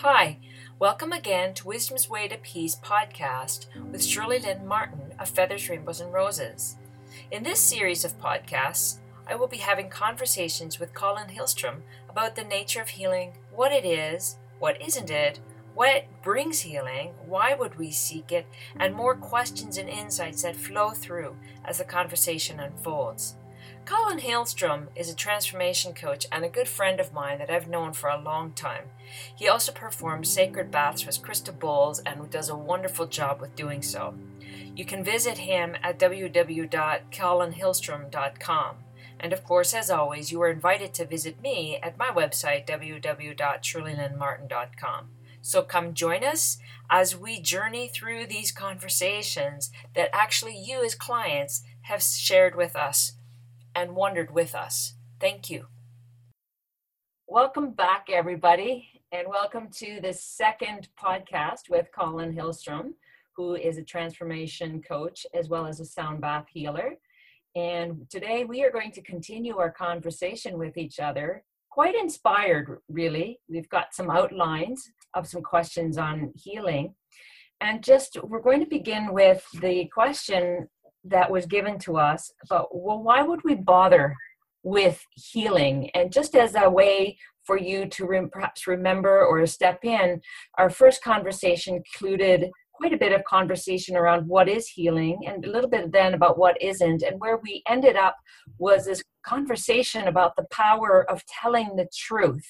Hi, welcome again to Wisdom's Way to Peace podcast with Shirley Lynn Martin of Feathers, Rainbows, and Roses. In this series of podcasts, I will be having conversations with Colin Hillstrom about the nature of healing, what it is, what isn't it, what brings healing, why would we seek it, and more questions and insights that flow through as the conversation unfolds. Colin Hillstrom is a transformation coach and a good friend of mine that I've known for a long time. He also performs sacred baths with crystal bowls and does a wonderful job with doing so. You can visit him at www.colinhillstrom.com. And of course, as always, you are invited to visit me at my website, www.shirleylynmartin.com. So come join us as we journey through these conversations that actually you as clients have shared with us and wondered with us. Thank you. Welcome back, everybody, and welcome to the second podcast with Colin Hillstrom, who is a transformation coach as well as a sound bath healer. And today we are going to continue our conversation with each other. Quite inspired, really. We've got some outlines of some questions on healing. And we're going to begin with the question that was given to us about, well, why would we bother with healing? And just as a way for you to perhaps remember or step in, our first conversation included quite a bit of conversation around what is healing and a little bit then about what isn't. And where we ended up was this conversation about the power of telling the truth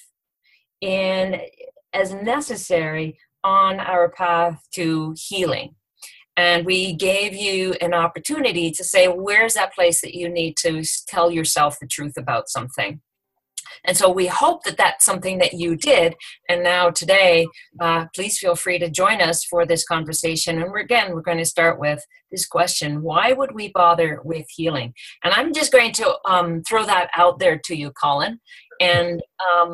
as necessary on our path to healing. And we gave you an opportunity to say, where's that place that you need to tell yourself the truth about something? And so we hope that that's something that you did. And now today, please feel free to join us for this conversation. And we're going to start with this question: why would we bother with healing? And I'm just going to throw that out there to you, Colin. And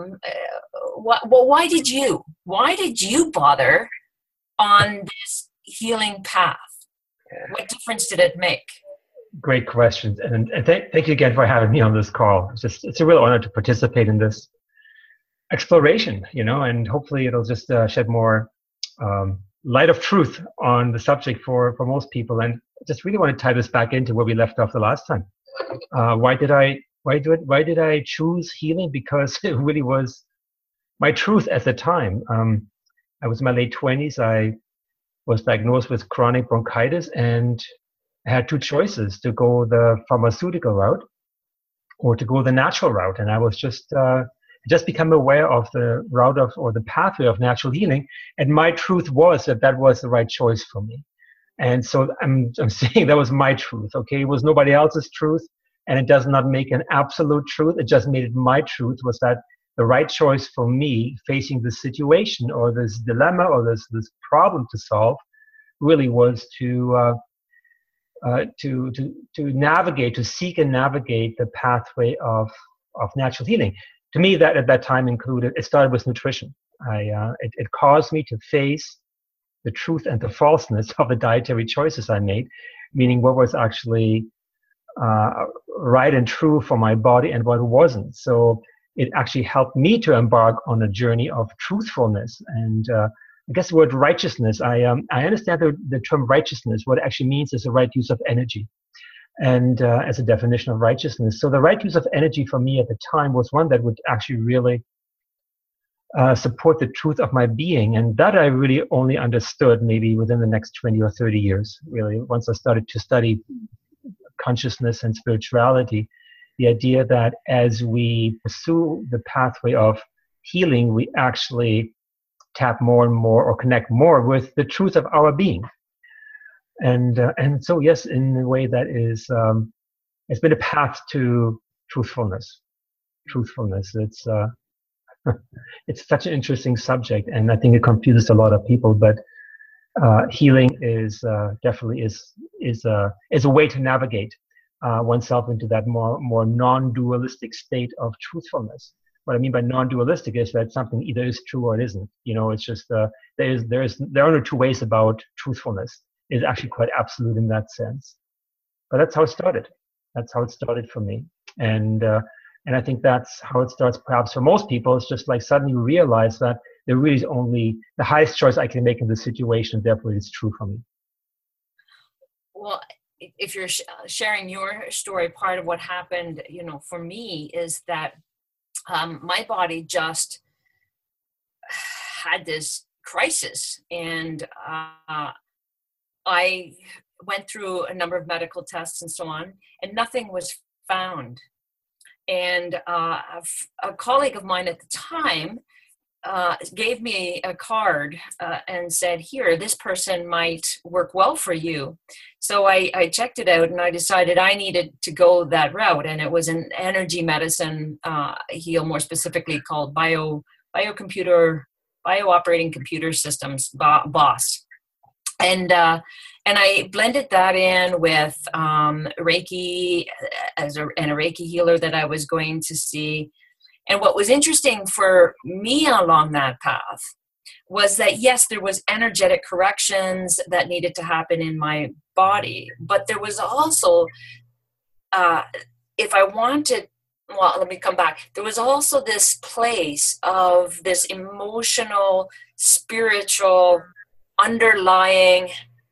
why did you bother on this healing path? What difference did it make? Great questions, and thank you again for having me on this call. It's a real honor to participate in this exploration, and hopefully it'll just shed more light of truth on the subject for most people. And just really want to tie this back into where we left off the last time. Why did I choose healing? Because it really was my truth at the time. I was in my late 20s. I was diagnosed with chronic bronchitis, and I had two choices: to go the pharmaceutical route or to go the natural route. And I was just become aware of the route or the pathway of natural healing. And my truth was that was the right choice for me. And so I'm saying that was my truth. Okay, it was nobody else's truth, and it does not make an absolute truth. It just made it my truth. Was that the right choice for me facing this situation or this dilemma or this problem to solve? Really was to navigate, to seek and navigate the pathway of natural healing. To me, that at that time it started with nutrition. It caused me to face the truth and the falseness of the dietary choices I made, meaning what was actually right and true for my body and what wasn't. So it actually helped me to embark on a journey of truthfulness. And I guess the word righteousness, I understand the term righteousness. What it actually means is the right use of energy, and as a definition of righteousness. So the right use of energy for me at the time was one that would actually really support the truth of my being. And that I really only understood maybe within the next 20 or 30 years, really, once I started to study consciousness and spirituality. The idea that as we pursue the pathway of healing, we actually tap more and more or connect more with the truth of our being. And so, yes, in a way that is, it's been a path to truthfulness. It's it's such an interesting subject, and I think it confuses a lot of people. But healing is definitely is a way to navigate oneself into that more non-dualistic state of truthfulness. What I mean by non-dualistic is that something either is true or it isn't. It's just there are no two ways about truthfulness. It's actually quite absolute in that sense. But that's how it started. That's how it started for me. And I think that's how it starts perhaps for most people. It's just like suddenly you realize that there really is only the highest choice I can make in this situation. Therefore, it's true for me. Well, if you're sharing your story, part of what happened, for me is that my body just had this crisis, and I went through a number of medical tests and so on, and nothing was found. And a colleague of mine at the time gave me a card and said, here, this person might work well for you. So I checked it out, and I decided I needed to go that route. And it was an energy medicine heal, more specifically called Bio-Operating Computer Systems, BOSS. And I blended that in with Reiki and a Reiki healer that I was going to see. And what was interesting for me along that path was that, yes, there was energetic corrections that needed to happen in my body, but there was also, if I wanted, well, let me come back. There was also this place of this emotional, spiritual, underlying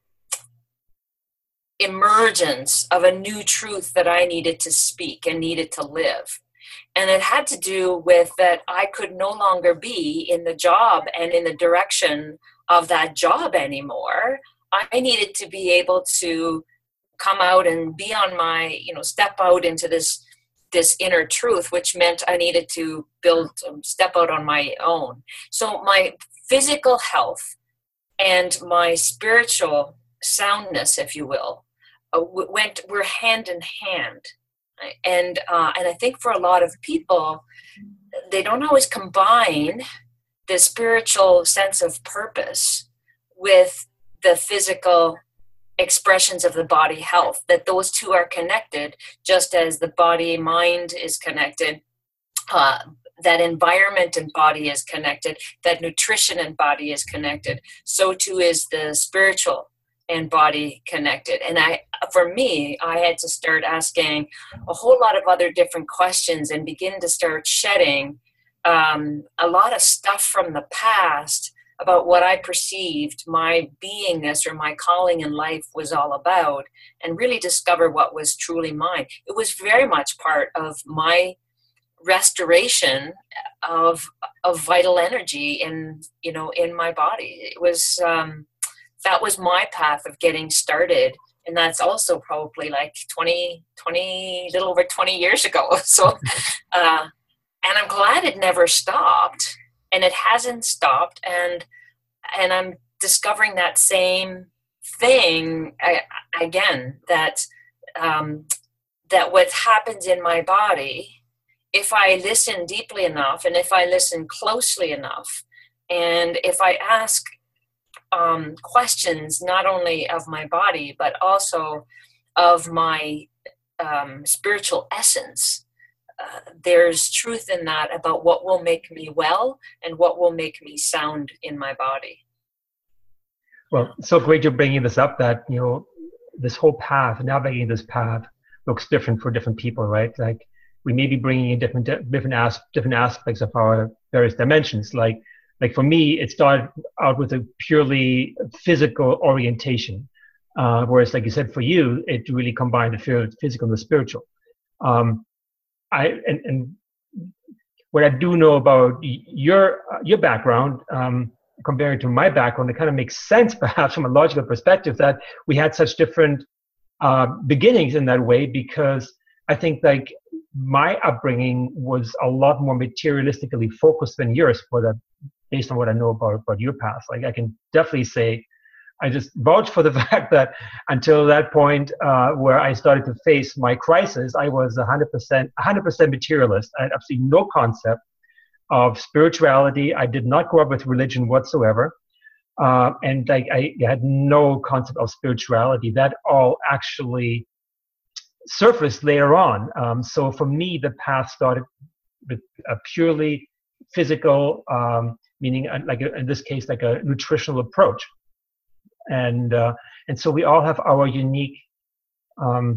emergence of a new truth that I needed to speak and needed to live. And it had to do with that I could no longer be in the job and in the direction of that job anymore. I needed to be able to come out and be on my, step out into this inner truth, which meant I needed to step out on my own. So my physical health and my spiritual soundness, if you will, were hand in hand. And I think for a lot of people, they don't always combine the spiritual sense of purpose with the physical expressions of the body health, that those two are connected, just as the body mind is connected, that environment and body is connected, that nutrition and body is connected. So too is the spiritual and body connected. And for me, I had to start asking a whole lot of other different questions and begin to start shedding a lot of stuff from the past about what I perceived my beingness or my calling in life was all about, and really discover what was truly mine. It was very much part of my restoration of vital energy in my body. It was that was my path of getting started. And that's also probably like 20, little over 20 years ago. So, and I'm glad it never stopped, and it hasn't stopped. And I'm discovering that same thing again, that what happens in my body, if I listen deeply enough, and if I listen closely enough, and if I ask questions not only of my body but also of my spiritual essence, there's truth in that about what will make me well and what will make me sound in my body. Well, so great you're bringing this up, that this whole path, navigating this path, looks different for different people, right? Like we may be bringing in different aspects of our various dimensions. Like for me, it started out with a purely physical orientation, whereas, like you said, for you, it really combined the physical and the spiritual. And what I do know about your background, compared to my background, it kind of makes sense, perhaps, from a logical perspective, that we had such different beginnings in that way, because I think like my upbringing was a lot more materialistically focused than yours, based on what I know about your past. Like I can definitely say, I just vouch for the fact that until that point where I started to face my crisis, I was 100% materialist. I had absolutely no concept of spirituality. I did not grow up with religion whatsoever. And like I had no concept of spirituality. That all actually surfaced later on. So for me, the path started with a purely physical, meaning in this case, like a nutritional approach. And so we all have our unique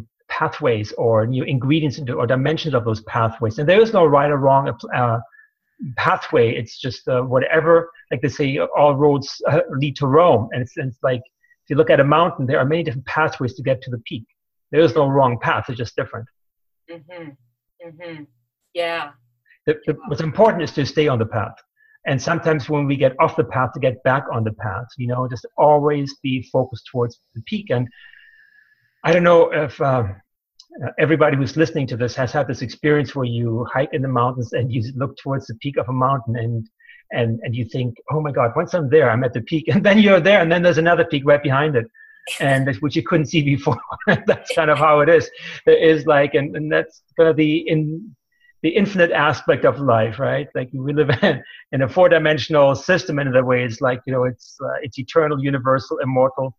pathways or new ingredients or dimensions of those pathways. And there is no right or wrong pathway. It's just whatever, like they say, all roads lead to Rome. And it's like, if you look at a mountain, there are many different pathways to get to the peak. There is no wrong path. It's just different. Mm-hmm. Mm-hmm. Yeah. What's important is to stay on the path. And sometimes when we get off the path, to get back on the path, just always be focused towards the peak. And I don't know if everybody who's listening to this has had this experience where you hike in the mountains and you look towards the peak of a mountain and you think, oh my God, once I'm there, I'm at the peak. And then you're there, and then there's another peak right behind it, and which you couldn't see before. That's kind of how it is. There is like, and that's kind of the infinite aspect of life, right? Like we live in a four-dimensional system in a way. It's like, it's eternal, universal, immortal,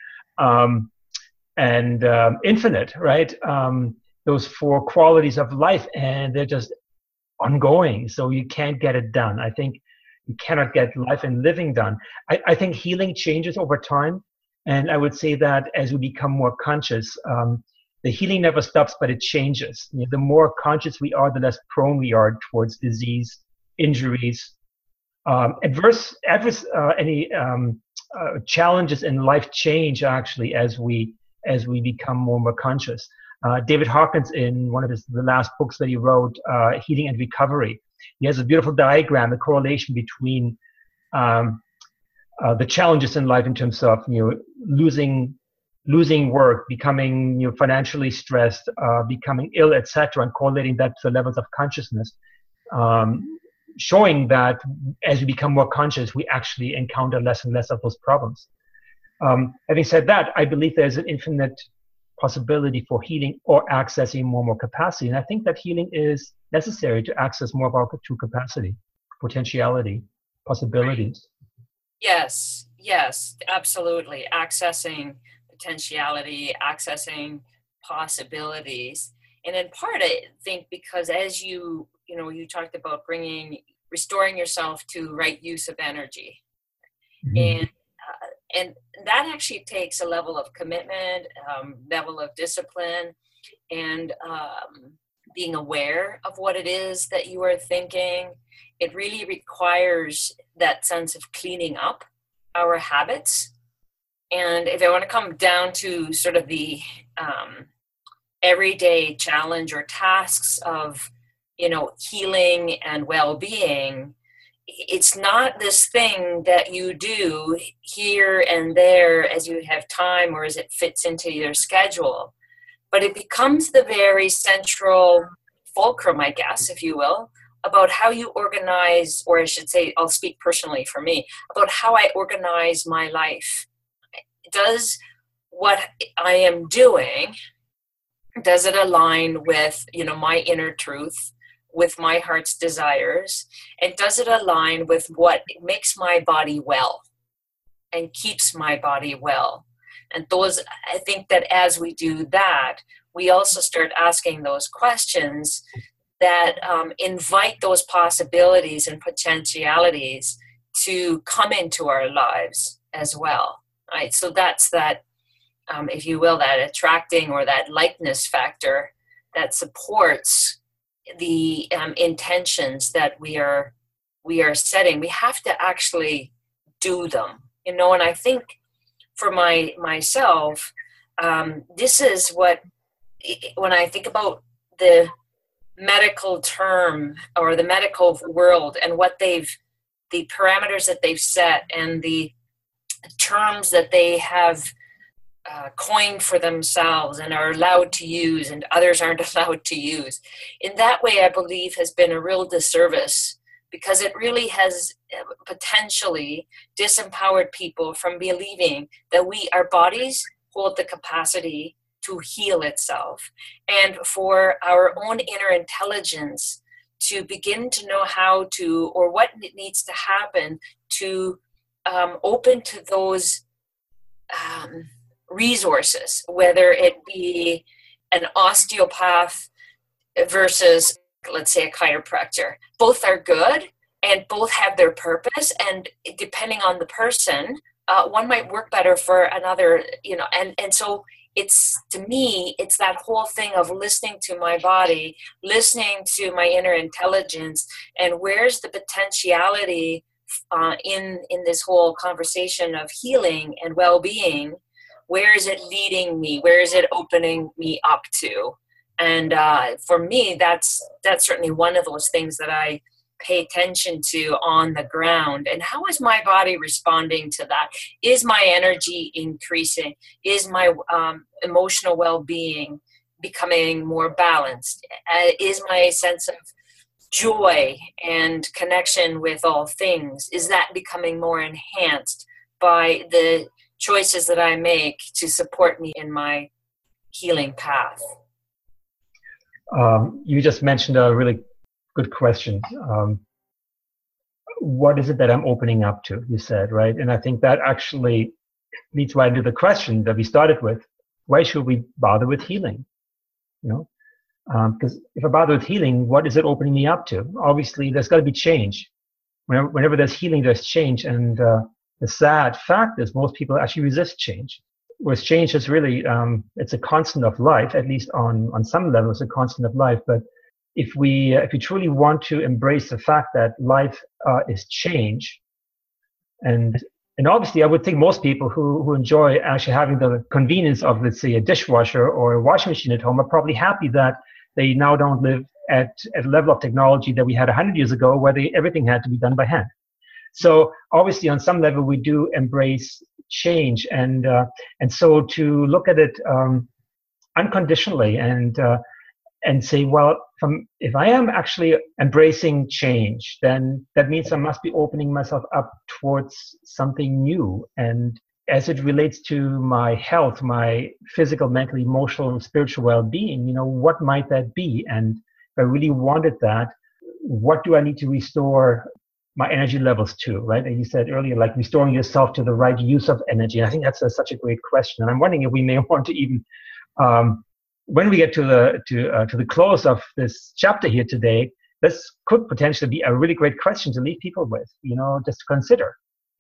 and infinite, right? Those four qualities of life, and they're just ongoing. So you can't get it done. I think you cannot get life and living done. I think healing changes over time. And I would say that as we become more conscious, the healing never stops, but it changes. The more conscious we are, the less prone we are towards disease, injuries, adverse any challenges in life change actually as we become more and more conscious. David Hawkins, in one of the last books that he wrote, Healing and Recovery, he has a beautiful diagram, the correlation between the challenges in life in terms of losing work, becoming financially stressed, becoming ill, etc., and correlating that to the levels of consciousness, showing that as we become more conscious, we actually encounter less and less of those problems. Having said that, I believe there's an infinite possibility for healing or accessing more and more capacity. And I think that healing is necessary to access more of our true capacity, potentiality, possibilities. Yes, absolutely. Accessing potentiality, accessing possibilities. And in part, I think because as you talked about restoring yourself to right use of energy. Mm-hmm. And that actually takes a level of commitment, level of discipline, and being aware of what it is that you are thinking. It really requires that sense of cleaning up our habits. And if I want to come down to sort of the everyday challenge or tasks of, healing and well-being, it's not this thing that you do here and there as you have time or as it fits into your schedule, but it becomes the very central fulcrum, I guess, if you will, about how you organize, or I should say, I'll speak personally for me, about how I organize my life. Does what I am doing, does it align with, my inner truth, with my heart's desires, and does it align with what makes my body well and keeps my body well? And I think that as we do that, we also start asking those questions that invite those possibilities and potentialities to come into our lives as well, right? So that's that, if you will, that attracting or that likeness factor that supports the intentions that we are setting. We have to actually do them, and I think for myself, this is what, when I think about the medical term or the medical world and what the parameters that they've set and the terms that they have coined for themselves and are allowed to use and others aren't allowed to use. In that way, I believe has been a real disservice, because it really has potentially disempowered people from believing that our bodies hold the capacity to heal itself, and for our own inner intelligence to begin to know how to, or what needs to happen to open to those resources, whether it be an osteopath versus, let's say, a chiropractor. Both are good and both have their purpose, and depending on the person, one might work better for another, and so it's, to me, it's that whole thing of listening to my body, listening to my inner intelligence, and where's the potentiality in this whole conversation of healing and well-being. Where is it leading me? Where is it opening me up to? And for me, that's certainly one of those things that I pay attention to on the ground. And how is my body responding to that? Is my energy increasing? Is my emotional well-being becoming more balanced? Is my sense of joy and connection with all things, is that becoming more enhanced by the choices that I make to support me in my healing path? You just mentioned a really good question. What is it that I'm opening up to, you said, right? And I think that actually leads right into the question that we started with. Why should we bother with healing? You know, because if I bother with healing, what is it opening me up to? Obviously, there's got to be change. Whenever there's healing, there's change. And the sad fact is most people actually resist change. Whereas change is really, it's a constant of life, at least on some level, it's a constant of life. But if we truly want to embrace the fact that life is change, and obviously I would think most people who enjoy actually having the convenience of, let's say, a dishwasher or a washing machine at home are probably happy that they now don't live at a level of technology that we had 100 years ago where everything had to be done by hand. So obviously on some level we do embrace change, and so to look at it unconditionally and say, well, if I am actually embracing change, then that means I must be opening myself up towards something new. And as it relates to my health, my physical, mental, emotional, and spiritual well-being, what might that be? And if I really wanted that, what do I need to restore my energy levels to, right? And you said earlier, like restoring yourself to the right use of energy. And I think that's such a great question. And I'm wondering if we may want to even, when we get to the close of this chapter here today, this could potentially be a really great question to leave people with, just to consider,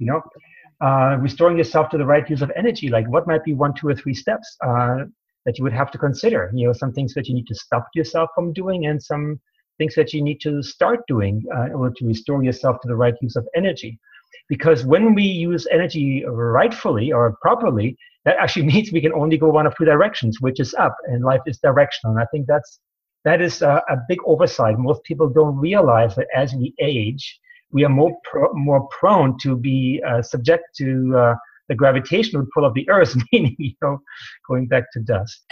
restoring yourself to the right use of energy. Like what might be 1, 2, or 3 steps that you would have to consider? Some things that you need to stop yourself from doing, and some things that you need to start doing in order to restore yourself to the right use of energy. Because when we use energy rightfully or properly, that actually means we can only go one of 2 directions, which is up, and life is directional. And I think that is a big oversight. Most people don't realize that as we age, we are more prone to be subject to the gravitational pull of the earth, meaning going back to dust.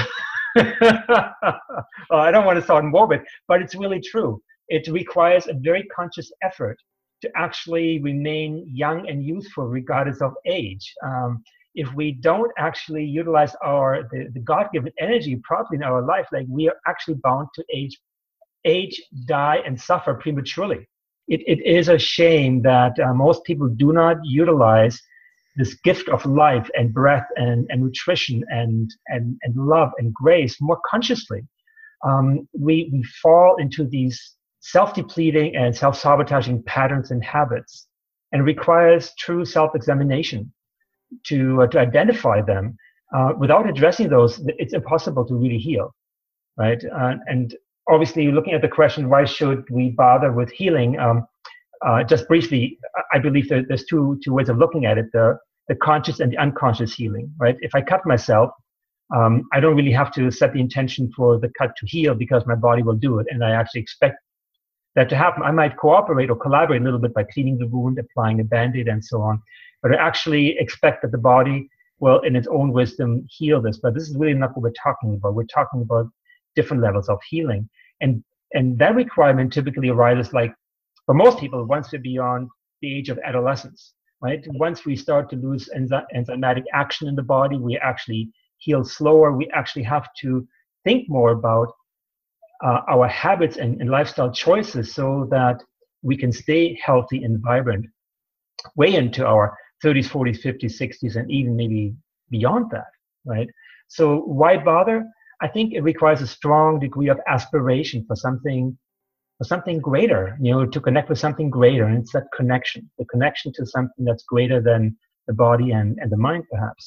I don't want to sound morbid, but it's really true. It requires a very conscious effort to actually remain young and youthful regardless of age. If we don't actually utilize the God-given energy properly in our life, like we are actually bound to age, die, and suffer prematurely. It is a shame that most people do not utilize this gift of life and breath and nutrition and love and grace more consciously. We fall into these self-depleting and self-sabotaging patterns and habits, and it requires true self-examination to identify them. Without addressing those, it's impossible to really heal, right? And obviously, looking at the question, why should we bother with healing? Just briefly, I believe that there's two ways of looking at it: the conscious and the unconscious healing, right? If I cut myself, I don't really have to set the intention for the cut to heal because my body will do it, and I actually expect that to happen. I might cooperate or collaborate a little bit by cleaning the wound, applying a Band-Aid, and so on. But I actually expect that the body will, in its own wisdom, heal this. But this is really not what we're talking about. We're talking about different levels of healing. And that requirement typically arises, like, for most people, once we're beyond the age of adolescence, right? Once we start to lose enzymatic action in the body, we actually heal slower. We actually have to think more about our habits and lifestyle choices so that we can stay healthy and vibrant way into our 30s, 40s, 50s, 60s, and even maybe beyond that, right? So why bother? I think it requires a strong degree of aspiration for something greater, to connect with something greater. And it's that connection, the connection to something that's greater than the body and the mind, perhaps.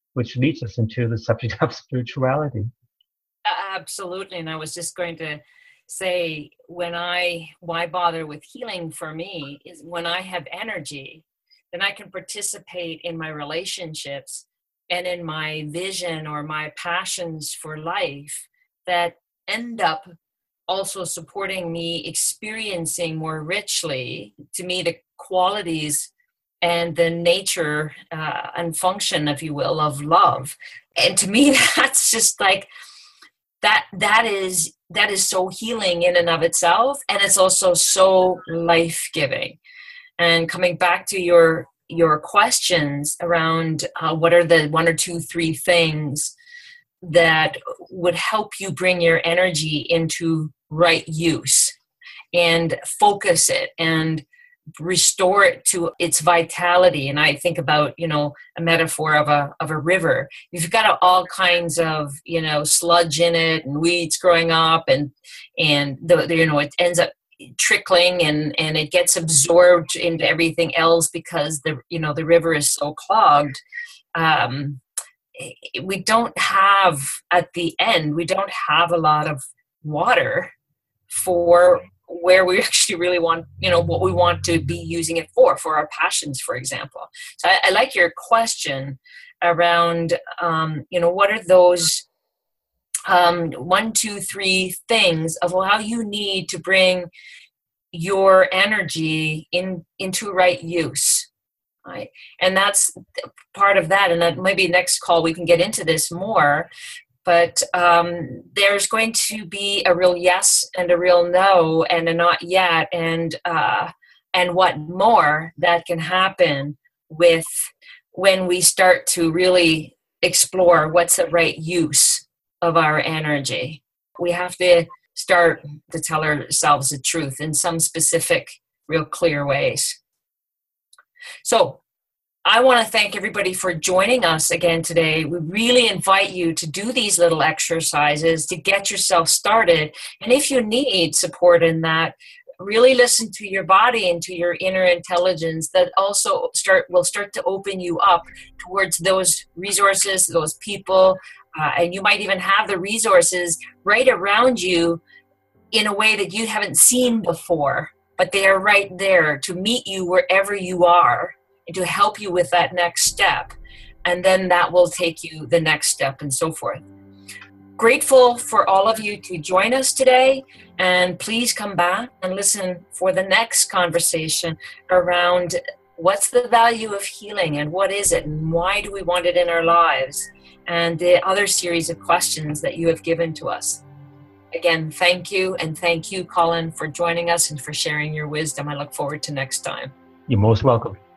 which leads us into the subject of spirituality. Absolutely. And I was just going to say, why bother with healing for me is when I have energy, then I can participate in my relationships and in my vision or my passions for life that end up also supporting me experiencing more richly, to me, the qualities and the nature and function, if you will, of love. And to me, that's just like, that is so healing in and of itself. And it's also so life-giving. And coming back to your questions around what are the 1 or 2, 3 things that would help you bring your energy into right use and focus it and restore it to its vitality. And I think about, a metaphor of a river. You've got all kinds of, sludge in it and weeds growing up, and it ends up trickling and it gets absorbed into everything else because the river is so clogged. We don't have, at the end, we don't have a lot of water for where we actually really want, what we want to be using it for our passions, for example. So I like your question around, what are those 1, 2, 3 things of how you need to bring your energy into right use. Right. And that's part of that. And that maybe next call we can get into this more. But there's going to be a real yes and a real no and a not yet, and what more that can happen with when we start to really explore what's the right use of our energy. We have to start to tell ourselves the truth in some specific, real clear ways. So I want to thank everybody for joining us again today. We really invite you to do these little exercises to get yourself started. And if you need support in that, really listen to your body and to your inner intelligence that also will start to open you up towards those resources, those people, and you might even have the resources right around you in a way that you haven't seen before, but they are right there to meet you wherever you are, to help you with that next step. And then that will take you the next step and so forth. Grateful for all of you to join us today. And please come back and listen for the next conversation around what's the value of healing and what is it and why do we want it in our lives, and the other series of questions that you have given to us. Again, thank you. And thank you, Colin, for joining us and for sharing your wisdom. I look forward to next time. You're most welcome.